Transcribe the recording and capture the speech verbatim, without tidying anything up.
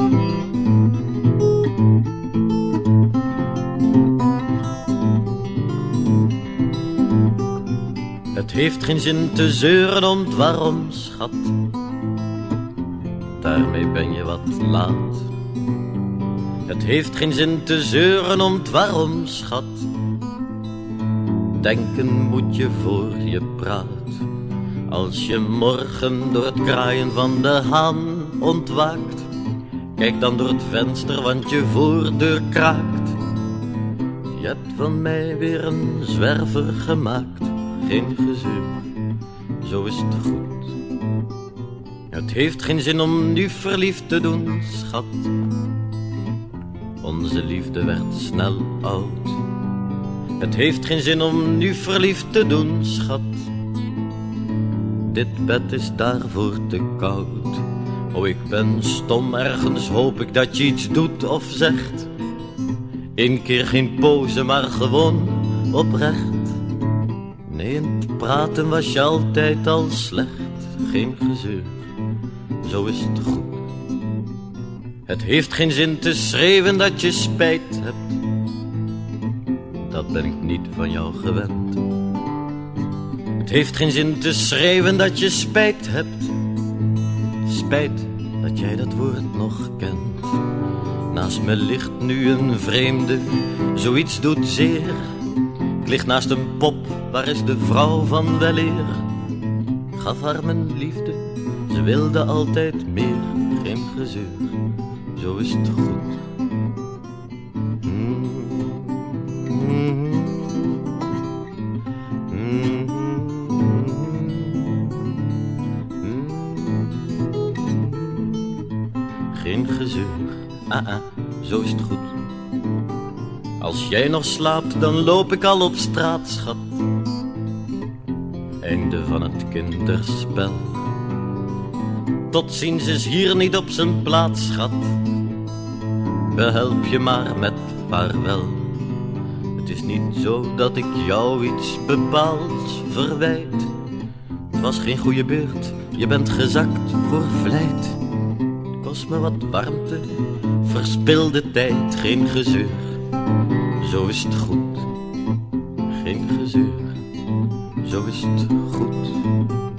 Het heeft geen zin te zeuren om het waarom, schat. Daarmee ben je wat laat. Het heeft geen zin te zeuren om het waarom, schat. Denken moet je voor je praat. Als je morgen door het kraaien van de haan ontwaakt, kijk dan door het venster, want je voordeur kraakt. Je hebt van mij weer een zwerver gemaakt. Geen gezeur, zo is het goed. Het heeft geen zin om nu verliefd te doen, schat. Onze liefde werd snel oud. Het heeft geen zin om nu verliefd te doen, schat. Dit bed is daarvoor te koud. Oh, ik ben stom, ergens hoop ik dat je iets doet of zegt. Eén keer geen pose, maar gewoon oprecht. Nee, in het praten was je altijd al slecht. Geen gezeur, zo is het goed. Het heeft geen zin te schreeuwen dat je spijt hebt. Dat ben ik niet van jou gewend. Het heeft geen zin te schreeuwen dat je spijt hebt. Spijt dat jij dat woord nog kent. Naast me ligt nu een vreemde, zoiets doet zeer. Ik lig naast een pop, waar is de vrouw van weleer? Ik gaf haar mijn liefde, ze wilde altijd meer. Geen gezeur, zo is het goed. Mm. Mm. Mm. Mm. Geen gezeur, ah ah, zo is het goed. Als jij nog slaapt, dan loop ik al op straat, schat. Einde van het kinderspel. Tot ziens is hier niet op zijn plaats, schat. Behelp je maar met vaarwel. Het is niet zo dat ik jou iets bepaald verwijt. Het was geen goede beurt, je bent gezakt voor vlijt. Kost me wat warmte, verspilde tijd, geen gezeur. Zo is het goed, geen gezeur, zo is het goed.